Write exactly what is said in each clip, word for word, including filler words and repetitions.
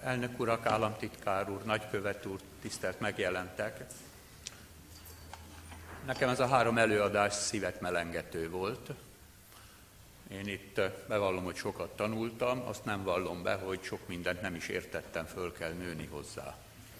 Elnök urak, államtitkár úr, nagykövet úr, tisztelt megjelentek. Nekem ez a három előadás szívet melengető volt. Én itt bevallom, hogy sokat tanultam, azt nem vallom be, hogy sok mindent nem is értettem, föl kell nőni hozzá.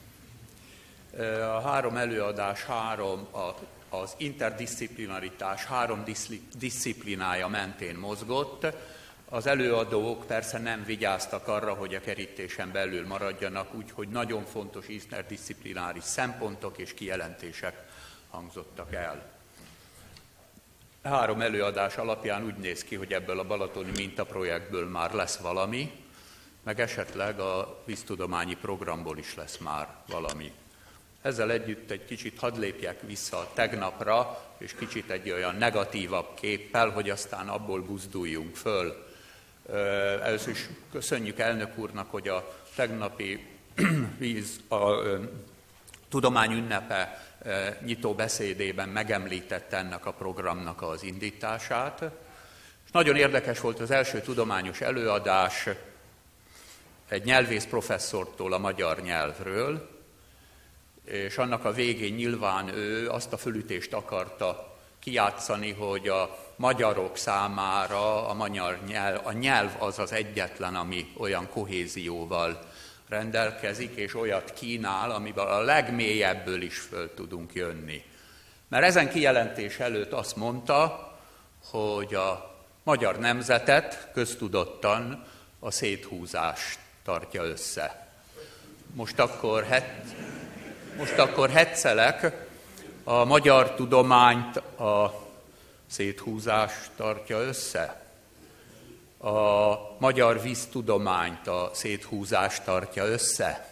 A három előadás három az interdisziplinaritás három diszciplinája mentén mozgott. Az előadók persze nem vigyáztak arra, hogy a kerítésen belül maradjanak, úgyhogy nagyon fontos interdisziplináris szempontok és kijelentések hangzottak el. Három előadás alapján úgy néz ki, hogy ebből a balatoni mintaprojektből már lesz valami, meg esetleg a víztudományi programból is lesz már valami. Ezzel együtt egy kicsit hadd lépjek vissza tegnapra, és kicsit egy olyan negatívabb képpel, hogy aztán abból buzduljunk föl. Először is köszönjük elnök úrnak, hogy a tegnapi víz, a tudomány ünnepe nyitó beszédében megemlítette ennek a programnak az indítását. És nagyon érdekes volt az első tudományos előadás egy nyelvész professzortól a magyar nyelvről, és annak a végén nyilván ő azt a fölütést akarta kijátszani, hogy a magyarok számára a magyar nyelv, a nyelv az az egyetlen, ami olyan kohézióval rendelkezik, és olyat kínál, amivel a legmélyebből is föl tudunk jönni. Mert ezen kijelentés előtt azt mondta, hogy a magyar nemzetet köztudottan a széthúzás tartja össze. Most akkor, het, most akkor hetszelek, a magyar tudományt a széthúzás tartja össze. A magyar víztudományt a széthúzás tartja össze.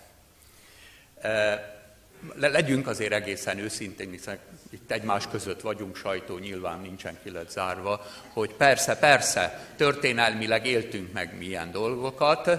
Legyünk azért egészen őszintén, hiszen itt egymás között vagyunk, sajtó nyilván nincsen ki lett zárva, hogy persze, persze, történelmileg éltünk meg milyen dolgokat,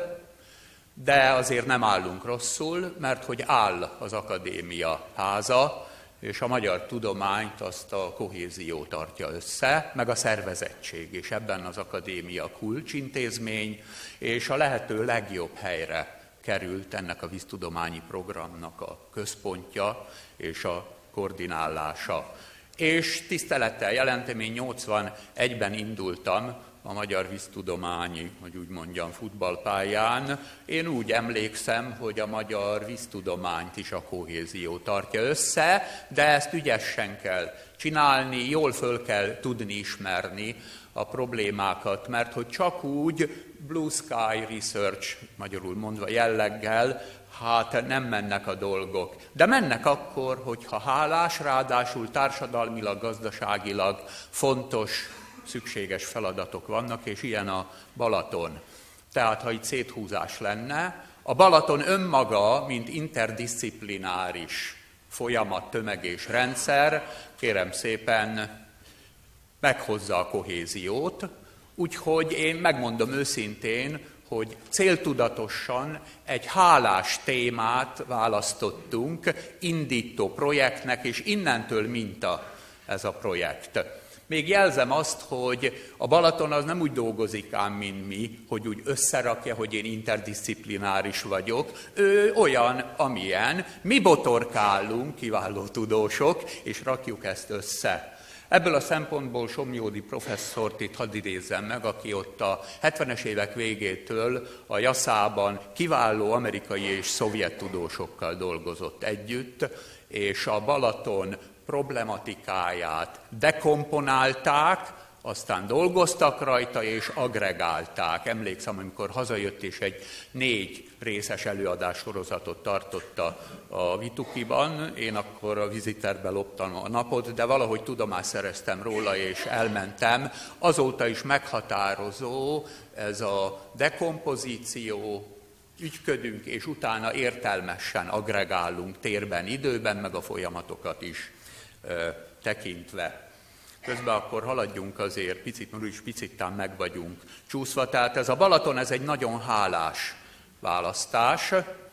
de azért nem állunk rosszul, mert hogy áll az akadémia háza, és a magyar tudományt azt a kohézió tartja össze, meg a szervezettség, és ebben az akadémia kulcsintézmény, és a lehető legjobb helyre került ennek a víztudományi programnak a központja és a koordinálása. És tisztelettel jelentem, én nyolcvanegyben indultam a magyar víztudományi, hogy úgy mondjam, futballpályán. Én úgy emlékszem, hogy a magyar víztudományt is a kohézió tartja össze, de ezt ügyesen kell csinálni, jól föl kell tudni ismerni a problémákat, mert hogy csak úgy blue sky research, magyarul mondva jelleggel, hát nem mennek a dolgok. De mennek akkor, hogyha hálás, ráadásul társadalmilag, gazdaságilag fontos, szükséges feladatok vannak, és ilyen a Balaton. Tehát, ha itt széthúzás lenne, a Balaton önmaga, mint interdisziplináris folyamat, tömeg és rendszer, kérem szépen, meghozza a kohéziót, úgyhogy én megmondom őszintén, hogy céltudatosan egy hálás témát választottunk indító projektnek, és innentől minta ez a projekt. Még jelzem azt, hogy a Balaton az nem úgy dolgozik ám, mint mi, hogy úgy összerakja, hogy én interdisziplináris vagyok. Ő olyan, amilyen. Mi botorkálunk, kiváló tudósok, és rakjuk ezt össze. Ebből a szempontból Somjódi professzort itt hadd idézzem meg, aki ott a hetvenes évek végétől a jaszában kiváló amerikai és szovjet tudósokkal dolgozott együtt, és a Balaton problematikáját dekomponálták, aztán dolgoztak rajta és agregálták. Emlékszem, amikor hazajött és egy négy részes előadás sorozatot tartotta a Vitukiban, én akkor a Viziterbe loptam a napot, de valahogy tudomást szereztem róla és elmentem. Azóta is meghatározó ez a dekompozíció, ügyködünk és utána értelmesen agregálunk térben, időben, meg a folyamatokat is ö, tekintve. Közben akkor haladjunk azért, picit, mert úgyis picittán meg vagyunk csúszva. Tehát ez a Balaton, ez egy nagyon hálás választás.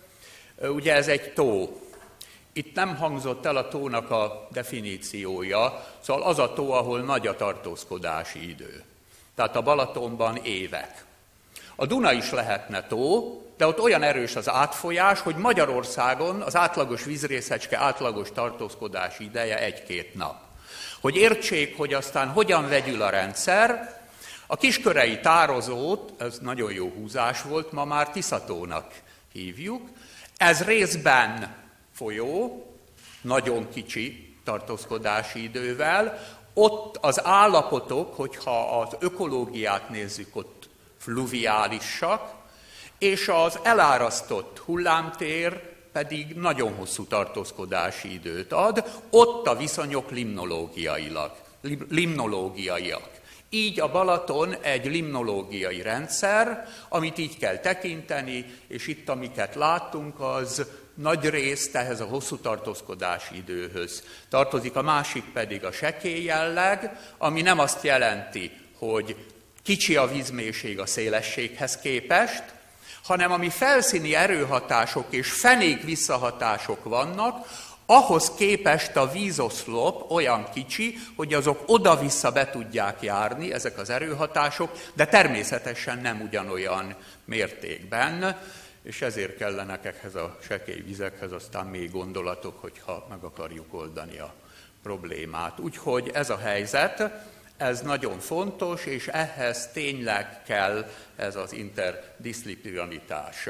Ugye ez egy tó. Itt nem hangzott el a tónak a definíciója, szóval az a tó, ahol nagy a tartózkodási idő. Tehát a Balatonban évek. A Duna is lehetne tó, de ott olyan erős az átfolyás, hogy Magyarországon az átlagos vízrészecske átlagos tartózkodási ideje egy-két nap. Hogy értsék, hogy aztán hogyan vegyül a rendszer, a kiskörei tározót, ez nagyon jó húzás volt, ma már Tiszatónak hívjuk, ez részben folyó, nagyon kicsi tartózkodási idővel, ott az állapotok, hogyha az ökológiát nézzük, ott fluviálisak, és az elárasztott hullámtér pedig nagyon hosszú tartózkodási időt ad, ott a viszonyok limnológiailag, limnológiaiak. Így a Balaton egy limnológiai rendszer, amit így kell tekinteni, és itt, amiket láttunk, az nagy részt ehhez a hosszú tartózkodási időhöz tartozik, a másik pedig a sekély jelleg, ami nem azt jelenti, hogy kicsi a vízmélység a szélességhez képest, hanem ami felszíni erőhatások és fenék visszahatások vannak, ahhoz képest a vízoszlop olyan kicsi, hogy azok oda-vissza be tudják járni, ezek az erőhatások, de természetesen nem ugyanolyan mértékben, és ezért kellenek ehhez a sekély vizekhez aztán még gondolatok, hogyha meg akarjuk oldani a problémát. Úgyhogy ez a helyzet, ez nagyon fontos, és ehhez tényleg kell ez az interdisziplinaritás.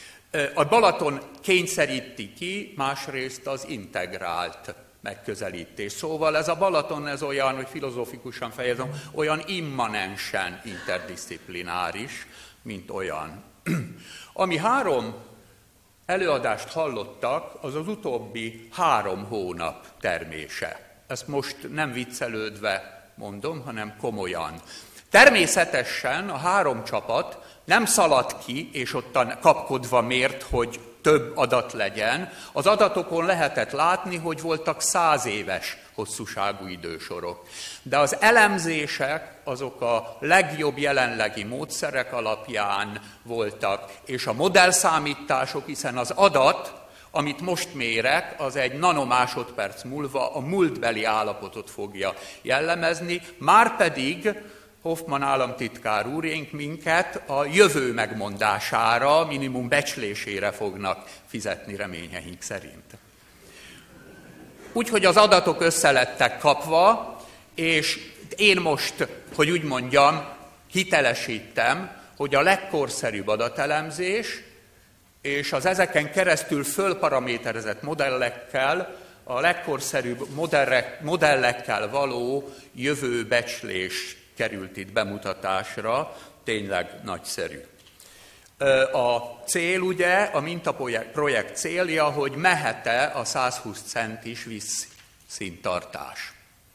A Balaton kényszeríti ki másrészt az integrált megközelítés. Szóval ez a Balaton, ez olyan, hogy filozófikusan fejezem, olyan immanensen interdisziplináris, mint olyan. Ami három előadást hallottak, az az utóbbi három hónap termése. Ezt most nem viccelődve mondom, hanem komolyan. Természetesen a három csapat nem szaladt ki, és ottan kapkodva mért, hogy több adat legyen. Az adatokon lehetett látni, hogy voltak száz éves hosszúságú idősorok. De az elemzések azok a legjobb jelenlegi módszerek alapján voltak, és a modellszámítások, hiszen az adat, amit most mérek, az egy nanomásodperc múlva a múltbeli állapotot fogja jellemezni, márpedig Hoffmann államtitkár úrénk minket a jövő megmondására, minimum becslésére fognak fizetni reményeink szerint. Úgyhogy az adatok összelettek kapva, és én most, hogy úgy mondjam, hitelesítem, hogy a legkorszerűbb adatelemzés és az ezeken keresztül fölparaméterezett modellekkel, a legkorszerűbb modellek, modellekkel való jövőbecslés került itt bemutatásra, tényleg nagyszerű. A cél ugye, a mintaprojekt célja, hogy mehet-e a százhúsz centis vízszinttartás.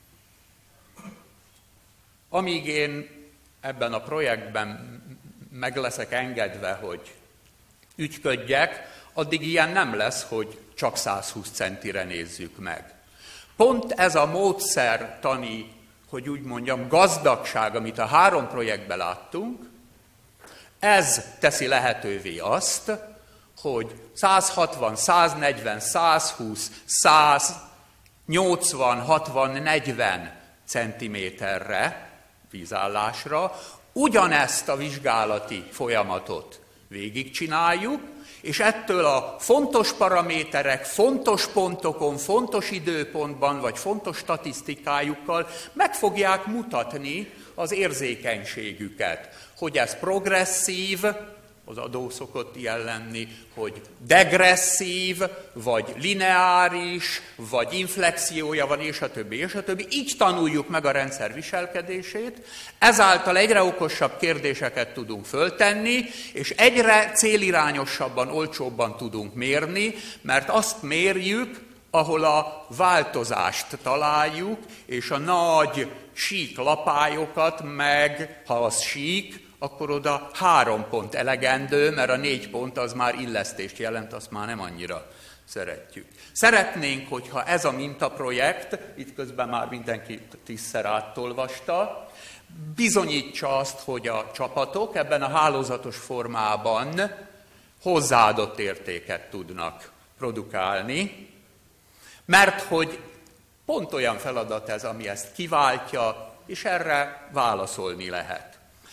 Amíg én ebben a projektben meg leszek engedve, hogy ügyködjek, addig ilyen nem lesz, hogy csak százhúsz centire nézzük meg. Pont ez a módszertani, hogy úgy mondjam, gazdagság, amit a három projektben láttunk, ez teszi lehetővé azt, hogy százhatvan, száznegyven, százhúsz, száz, nyolcvan, hatvan, negyven centiméterre, vízállásra, ugyanezt a vizsgálati folyamatot végigcsináljuk, és ettől a fontos paraméterek, fontos pontokon, fontos időpontban, vagy fontos statisztikájukkal meg fogják mutatni az érzékenységüket, hogy ez progresszív, az adó szokott ilyen lenni, hogy degresszív, vagy lineáris, vagy inflexiója van, és a többi, és a többi. Így tanuljuk meg a rendszer viselkedését, ezáltal egyre okosabb kérdéseket tudunk föltenni, és egyre célirányosabban, olcsóbban tudunk mérni, mert azt mérjük, ahol a változást találjuk, és a nagy sík lapályokat meg, ha az sík, akkor oda három pont elegendő, mert a négy pont az már illesztést jelent, azt már nem annyira szeretjük. Szeretnénk, hogyha ez a mintaprojekt, itt közben már mindenki tízszer átolvasta, bizonyítsa azt, hogy a csapatok ebben a hálózatos formában hozzáadott értéket tudnak produkálni, mert hogy pont olyan feladat ez, ami ezt kiváltja, és erre válaszolni lehet.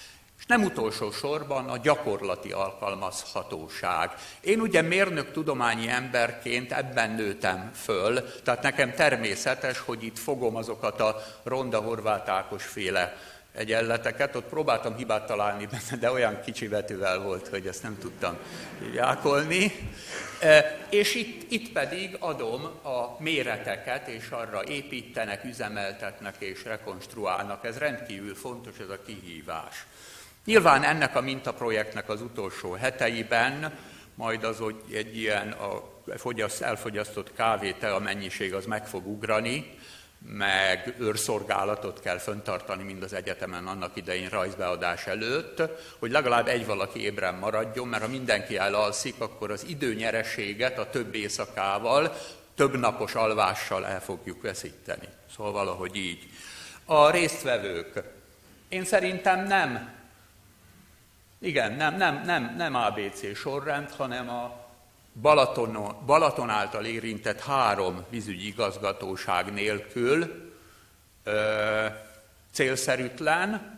És nem utolsó sorban a gyakorlati alkalmazhatóság. Én ugye mérnök-tudományi emberként ebben nőttem föl, tehát nekem természetes, hogy itt fogom azokat a Ronda Horváth Ákos féle egyenleteket, ott próbáltam hibát találni benne, de olyan kicsi betűvel volt, hogy ezt nem tudtam jákolni. És itt, itt pedig adom a méreteket, és arra építenek, üzemeltetnek és rekonstruálnak. Ez rendkívül fontos, ez a kihívás. Nyilván ennek a mintaprojektnek az utolsó heteiben, majd az, hogy egy ilyen a elfogyasztott kávé, tea mennyiség az meg fog ugrani, meg őrszolgálatot kell fenntartani mind az egyetemen annak idején rajzbeadás előtt, hogy legalább egy valaki ébren maradjon, mert ha mindenki elalszik, akkor az időnyereséget a több éjszakával, több napos alvással el fogjuk veszíteni. Szóval valahogy így. A résztvevők. Én szerintem nem, igen, nem, nem, nem, nem á bé cé sorrend, hanem a Balaton, Balaton által érintett három vízügyi igazgatóság nélkül ö, célszerűtlen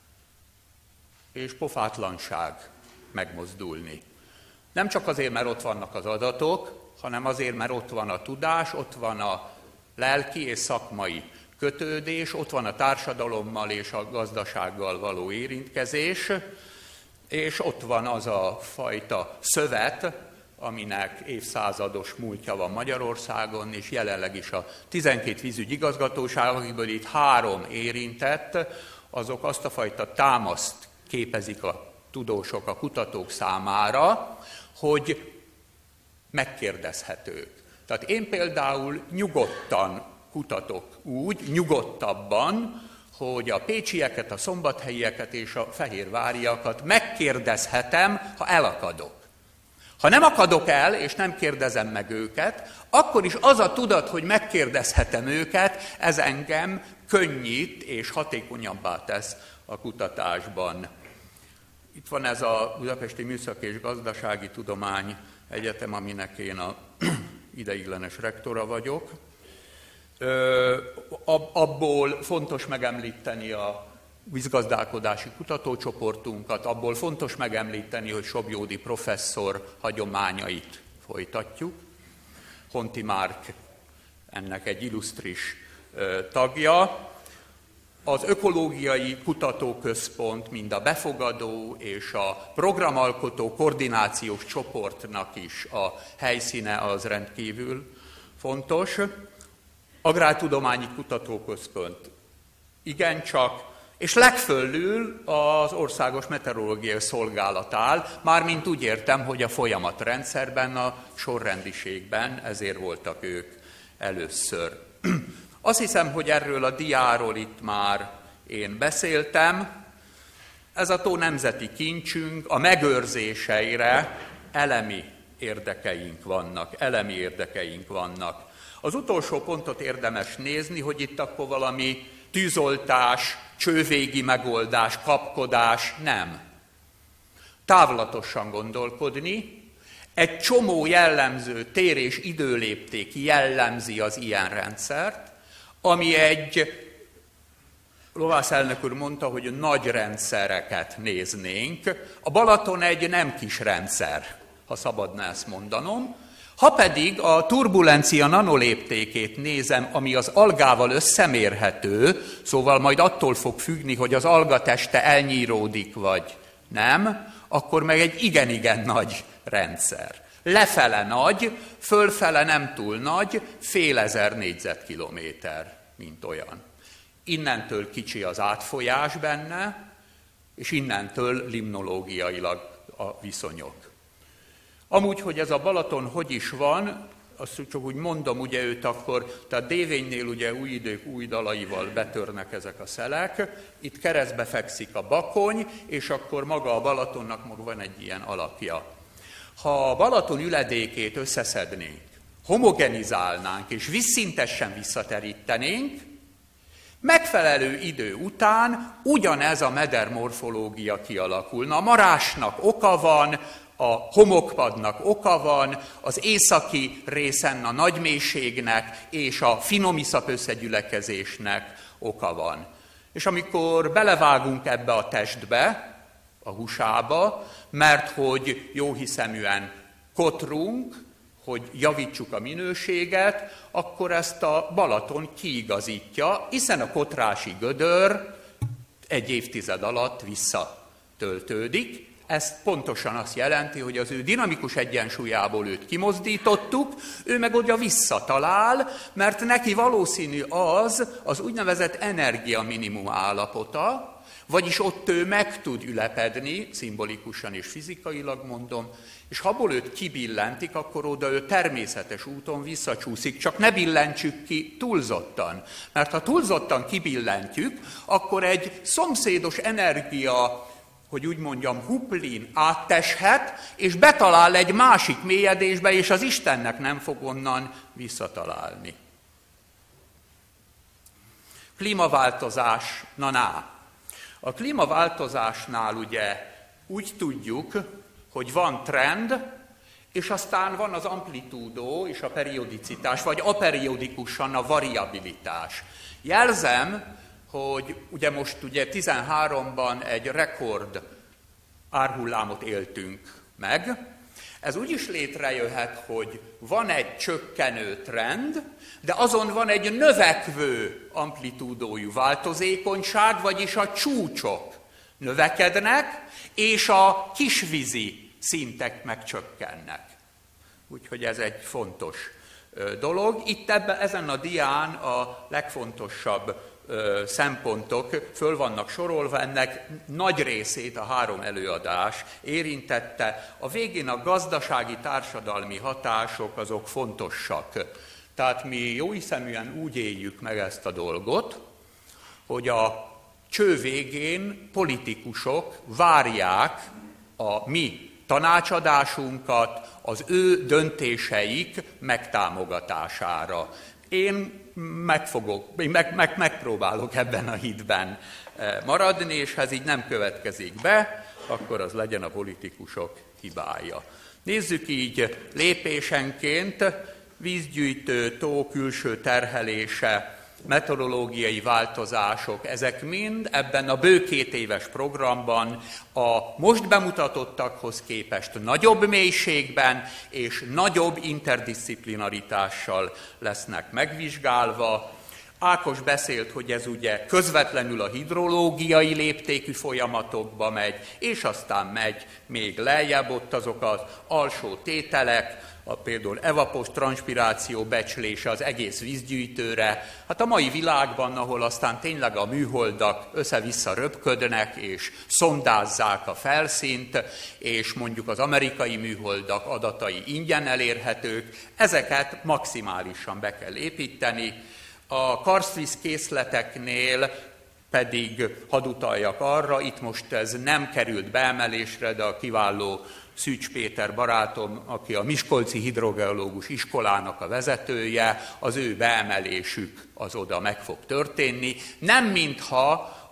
és pofátlanság megmozdulni. Nem csak azért, mert ott vannak az adatok, hanem azért, mert ott van a tudás, ott van a lelki és szakmai kötődés, ott van a társadalommal és a gazdasággal való érintkezés, és ott van az a fajta szövet, aminek évszázados múltja van Magyarországon, és jelenleg is a tizenkét vízügyi igazgatóság, akikből itt három érintett, azok azt a fajta támaszt képezik a tudósok, a kutatók számára, hogy megkérdezhetők. Tehát én például nyugodtan kutatok úgy, nyugodtabban, hogy a pécsieket, a szombathelyieket és a fehérváriakat megkérdezhetem, ha elakadok. Ha nem akadok el, és nem kérdezem meg őket, akkor is az a tudat, hogy megkérdezhetem őket, ez engem könnyít és hatékonyabbá tesz a kutatásban. Itt van ez a Budapesti Műszaki és Gazdasági Tudomány Egyetem, aminek én a ideiglenes rektora vagyok. Abból fontos megemlíteni a vízgazdálkodási kutatócsoportunkat, abból fontos megemlíteni, hogy Sobjódi professzor hagyományait folytatjuk. Honti Márk ennek egy illusztris tagja. Az Ökológiai Kutatóközpont, mind a befogadó és a programalkotó koordinációs csoportnak is a helyszíne az rendkívül fontos. Agrártudományi Kutatóközpont igencsak, és legföllül az Országos Meteorológiai Szolgálat áll, mármint úgy értem, hogy a folyamatrendszerben, a sorrendiségben, ezért voltak ők először. Azt hiszem, hogy erről a diáról itt már én beszéltem. Ez a tó nemzeti kincsünk, a megőrzéseire elemi érdekeink vannak, elemi érdekeink vannak. Az utolsó pontot érdemes nézni, hogy itt akkor valami tűzoltás, csővégi megoldás, kapkodás, nem. Távlatosan gondolkodni, egy csomó jellemző tér- és időlépték jellemzi az ilyen rendszert, ami egy, Lovász elnök úr mondta, hogy nagy rendszereket néznénk. A Balaton egy nem kis rendszer, ha szabadna ezt mondanom. Ha pedig a turbulencia nanoléptékét nézem, ami az algával összemérhető, szóval majd attól fog függni, hogy az alga teste elnyíródik vagy nem, akkor meg egy igen-igen nagy rendszer. Lefele nagy, fölfele nem túl nagy, fél ezer négyzetkilométer, mint olyan. Innentől kicsi az átfolyás benne, és innentől limnológiailag a viszonyok. Amúgy, hogy ez a Balaton hogy is van, azt csak úgy mondom, ugye őt akkor, tehát Dévénynél ugye új idők új dalaival betörnek ezek a szelek, itt keresztbe fekszik a Bakony, és akkor maga a Balatonnak maga van egy ilyen alapja. Ha a Balaton üledékét összeszednénk, homogenizálnánk és vízszintesen visszaterítenénk, megfelelő idő után ugyanez a medermorfológia kialakulna. A marásnak oka van, a homokpadnak oka van, az északi részen a nagymélységnek és a finomiszap összegyülekezésnek oka van. És amikor belevágunk ebbe a testbe, a húsába, mert hogy jóhiszeműen kotrunk, hogy javítsuk a minőséget, akkor ezt a Balaton kiigazítja, hiszen a kotrási gödör egy évtized alatt visszatöltődik. Ez pontosan azt jelenti, hogy az ő dinamikus egyensúlyából őt kimozdítottuk, ő meg oda visszatalál, mert neki valószínű az az úgynevezett energia minimum állapota, vagyis ott ő meg tud ülepedni, szimbolikusan és fizikailag mondom, és ha abból őt kibillentik, akkor oda ő természetes úton visszacsúszik, csak ne billentsük ki túlzottan. Mert ha túlzottan kibillentjük, akkor egy szomszédos energia, hogy úgy mondjam, huplin átteshet, és betalál egy másik mélyedésbe, és az Istennek nem fog onnan visszatalálni. Klímaváltozás, na ná. A klímaváltozásnál ugye úgy tudjuk, hogy van trend, és aztán van az amplitúdó és a periodicitás, vagy aperiodikusan a variabilitás. Jelzem, hogy ugye most ugye tizenháromban egy rekord árhullámot éltünk meg. Ez úgy is létrejöhet, hogy van egy csökkenő trend, de azon van egy növekvő amplitúdójú változékonyság, vagyis a csúcsok növekednek, és a kisvízi szintek megcsökkennek. Úgyhogy ez egy fontos dolog. Itt ebben, ezen a dián a legfontosabb ö, szempontok föl vannak sorolva, ennek nagy részét a három előadás érintette. A végén a gazdasági, társadalmi hatások azok fontosak. Tehát mi jóhiszeműen úgy éljük meg ezt a dolgot, hogy a cső végén politikusok várják a mi tanácsadásunkat az ő döntéseik megtámogatására. Én meg fogok, én meg, meg, megpróbálok ebben a hitben maradni, és ha ez így nem következik be, akkor az legyen a politikusok hibája. Nézzük így lépésenként: vízgyűjtő, tó külső terhelése, meteorológiai változások, ezek mind ebben a bő két éves programban a most bemutatottakhoz képest nagyobb mélységben és nagyobb interdisziplinaritással lesznek megvizsgálva. Ákos beszélt, hogy ez ugye közvetlenül a hidrológiai léptékű folyamatokba megy, és aztán megy még lejjebb ott azok az alsó tételek, a például evapos transpiráció becslése az egész vízgyűjtőre. Hát a mai világban, ahol aztán tényleg a műholdak össze-vissza röpködnek, és szondázzák a felszínt, és mondjuk az amerikai műholdak adatai ingyen elérhetők, ezeket maximálisan be kell építeni. A karsztvíz készleteknél pedig hadd utaljak arra, itt most ez nem került beemelésre, de a kiváló Szűcs Péter barátom, aki a Miskolci Hidrogeológus Iskolának a vezetője, az ő beemelésük az oda meg fog történni. Nem mintha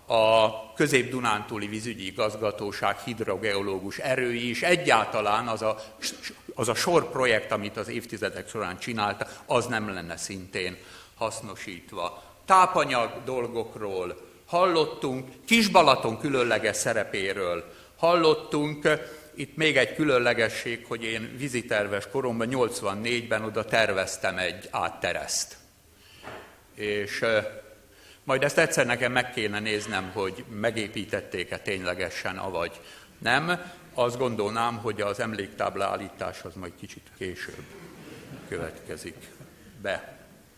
a Közép-Dunántúli Vízügyi Igazgatóság hidrogeológus erői is egyáltalán az a, az a sor projekt, amit az évtizedek során csinálta, az nem lenne szintén hasznosítva. Tápanyag dolgokról hallottunk, Kis-Balaton különleges szerepéről hallottunk. Itt még egy különlegesség, hogy én víziterves koromban, nyolcvannégyben oda terveztem egy áttereszt. És majd ezt egyszer nekem meg kéne néznem, hogy megépítették-e ténylegesen, avagy nem. Azt gondolnám, hogy az emléktábla állítás az majd kicsit később következik be.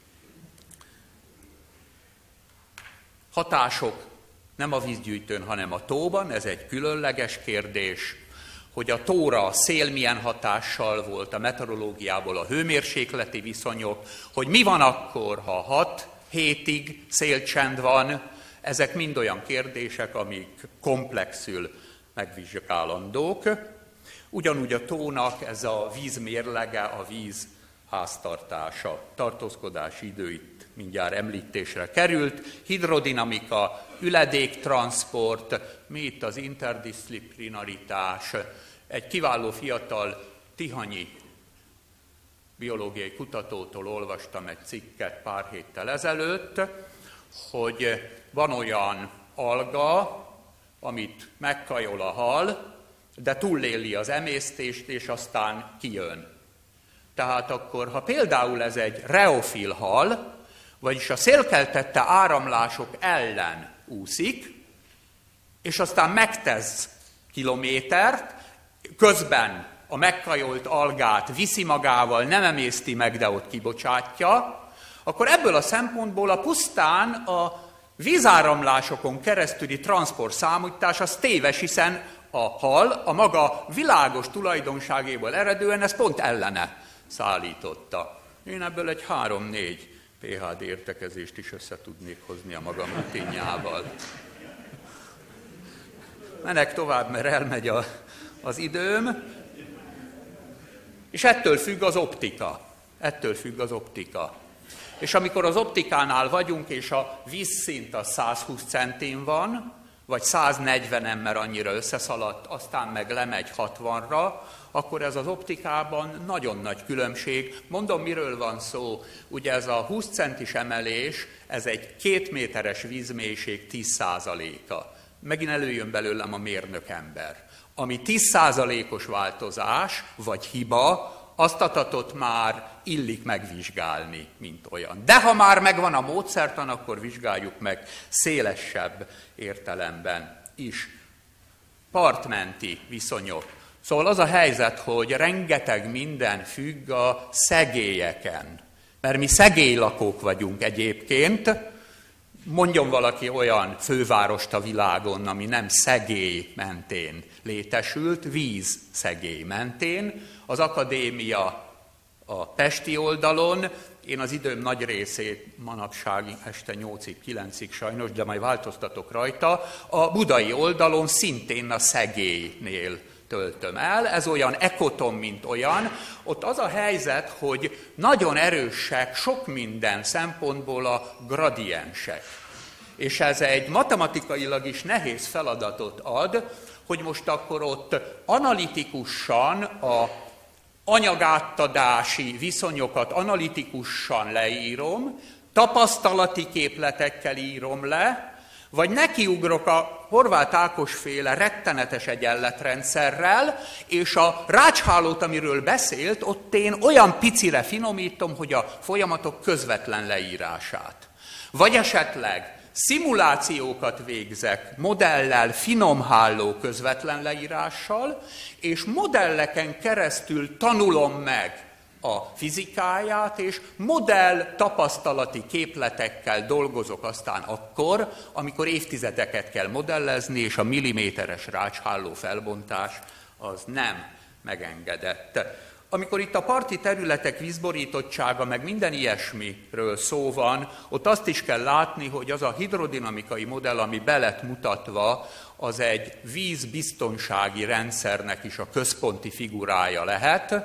Hatások nem a vízgyűjtőn, hanem a tóban, ez egy különleges kérdés, hogy a tóra a szél milyen hatással volt, a meteorológiából a hőmérsékleti viszonyok, hogy mi van akkor, ha hat hétig szélcsend van, ezek mind olyan kérdések, amik komplexül megvizsgálandók. Ugyanúgy a tónak ez a víz mérlege, a víz háztartása, tartózkodási idő itt mindjárt említésre került, hidrodinamika, üledéktranszport, mi itt az interdisziplinaritás. Egy kiváló fiatal tihanyi biológiai kutatótól olvastam egy cikket pár héttel ezelőtt, hogy van olyan alga, amit megkajol a hal, de túléli az emésztést, és aztán kijön. Tehát akkor, ha például ez egy reofil hal, vagyis a szélkeltette áramlások ellen úszik, és aztán megtesz kilométert, közben a megkajolt algát viszi magával, nem emészti meg, de ott kibocsátja, akkor ebből a szempontból a pusztán a vízáramlásokon keresztüli transzport számítás az téves, hiszen a hal a maga világos tulajdonságéból eredően ezt pont ellene szállította. Én ebből egy három-négy pé há dé értekezést is össze tudnék hozni a magam rutinjával. Menek tovább, mert elmegy a, az időm. És ettől függ az optika. Ettől függ az optika. És amikor az optikánál vagyunk, és a vízszint a száz húsz centin van, vagy száz negyvenen, mert annyira összeszaladt, aztán meg lemegy hatvanra, akkor ez az optikában nagyon nagy különbség. Mondom, miről van szó. Ugye ez a húsz centis emelés, ez egy két méteres vízmélység tíz százaléka. Megint előjön belőlem a mérnök ember. Ami tíz százalékos változás, vagy hiba, azt adatot már illik megvizsgálni, mint olyan. De ha már megvan a módszertan, akkor vizsgáljuk meg szélesebb értelemben is. Partmenti viszonyok. Szóval az a helyzet, hogy rengeteg minden függ a szegélyeken. Mert mi szegélylakók vagyunk egyébként. Mondjon valaki olyan fővárost a világon, ami nem szegély mentén létesült, víz szegély mentén. Az akadémia a pesti oldalon, én az időm nagy részét manapság este nyolcig, kilencig sajnos, de majd változtatok rajta, a budai oldalon szintén a szegélynél töltöm el. Ez olyan ekoton, mint olyan. Ott az a helyzet, hogy nagyon erősek sok minden szempontból a gradiensek. És ez egy matematikailag is nehéz feladatot ad, hogy most akkor ott analitikusan a anyagáttadási viszonyokat analitikusan leírom, tapasztalati képletekkel írom le, vagy nekiugrok a Horváth Ákos féle rettenetes egyenletrendszerrel, és a rácshálót, amiről beszélt, ott én olyan picire finomítom, hogy a folyamatok közvetlen leírását. Vagy esetleg szimulációkat végzek modellel, finomháló közvetlen leírással, és modelleken keresztül tanulom meg a fizikáját, és modell tapasztalati képletekkel dolgozok aztán akkor, amikor évtizedeket kell modellezni, és a milliméteres rácsháló felbontás az nem megengedett. Amikor itt a parti területek vízborítottsága, meg minden ilyesmiről szó van, ott azt is kell látni, hogy az a hidrodinamikai modell, ami be lett mutatva, az egy vízbiztonsági rendszernek is a központi figurája lehet.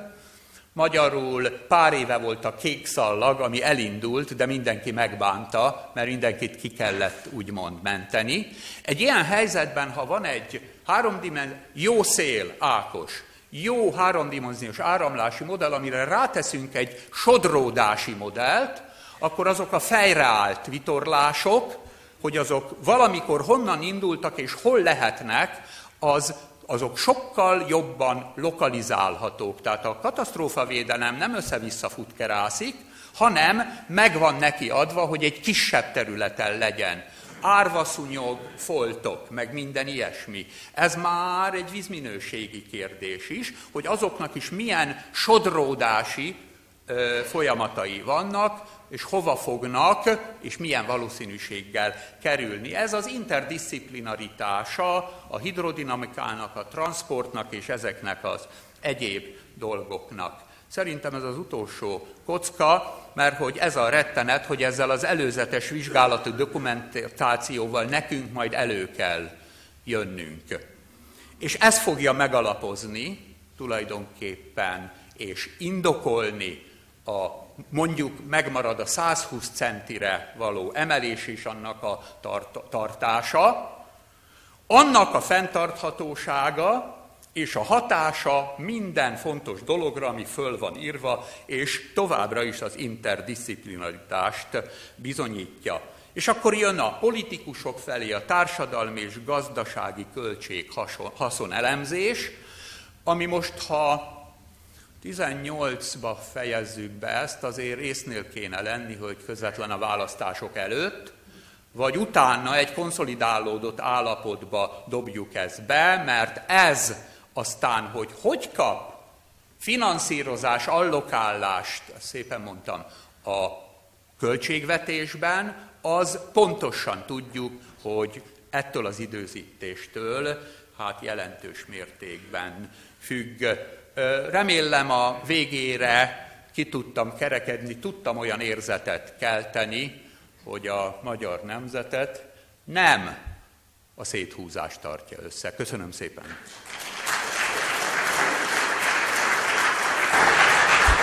Magyarul pár éve volt a kék szallag, ami elindult, de mindenki megbánta, mert mindenkit ki kellett úgymond menteni. Egy ilyen helyzetben, ha van egy háromdimenziós, jó szél, Ákos, jó háromdimenziós áramlási modell, amire ráteszünk egy sodródási modellt, akkor azok a fejreállt vitorlások, hogy azok valamikor honnan indultak és hol lehetnek, az, azok sokkal jobban lokalizálhatók. Tehát a katasztrófavédelem nem össze-vissza futkerászik, hanem megvan neki adva, hogy egy kisebb területen legyen. Árvaszúnyog, foltok, meg minden ilyesmi. Ez már egy vízminőségi kérdés is, hogy azoknak is milyen sodródási ö, folyamatai vannak, és hova fognak, és milyen valószínűséggel kerülni. Ez az interdisziplinaritása a hidrodinamikának, a transportnak és ezeknek az egyéb dolgoknak. Szerintem ez az utolsó kocka, mert hogy ez a rettenet, hogy ezzel az előzetes vizsgálatú dokumentációval nekünk majd elő kell jönnünk. És ez fogja megalapozni tulajdonképpen, és indokolni a mondjuk megmarad a száz húsz centire való emelés és annak a tart- tartása, annak a fenntarthatósága és a hatása minden fontos dologra, ami föl van írva, és továbbra is az interdisziplinaritást bizonyítja. És akkor jön a politikusok felé a társadalmi és gazdasági költség haszon elemzés, ami most, ha tizennyolcba fejezzük be ezt, azért észnél kéne lenni, hogy közvetlen a választások előtt, vagy utána egy konszolidálódott állapotba dobjuk ezt be, mert ez aztán, hogy hogy kap finanszírozás, allokálást, szépen mondtam, a költségvetésben, az pontosan tudjuk, hogy ettől az időzítéstől hát jelentős mértékben függ. Remélem a végére ki tudtam kerekedni, tudtam olyan érzetet kelteni, hogy a magyar nemzetet nem a széthúzás tartja össze. Köszönöm szépen!